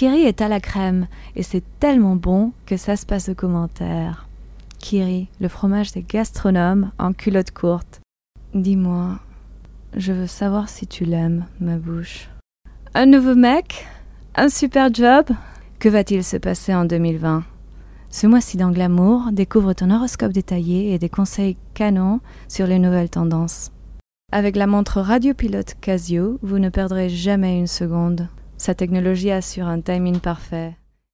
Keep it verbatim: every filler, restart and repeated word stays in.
Kiri est à la crème et c'est tellement bon que ça se passe aux commentaires. Kiri, le fromage des gastronomes en culotte courte. Dis-moi, je veux savoir si tu l'aimes, ma bouche. Un nouveau mec? Un super job? Que va-t-il se passer en deux mille vingt? Ce mois-ci dans Glamour, découvre ton horoscope détaillé et des conseils canons sur les nouvelles tendances. Avec la montre Radiopilote Casio, vous ne perdrez jamais une seconde. Sa technologie assure un timing parfait.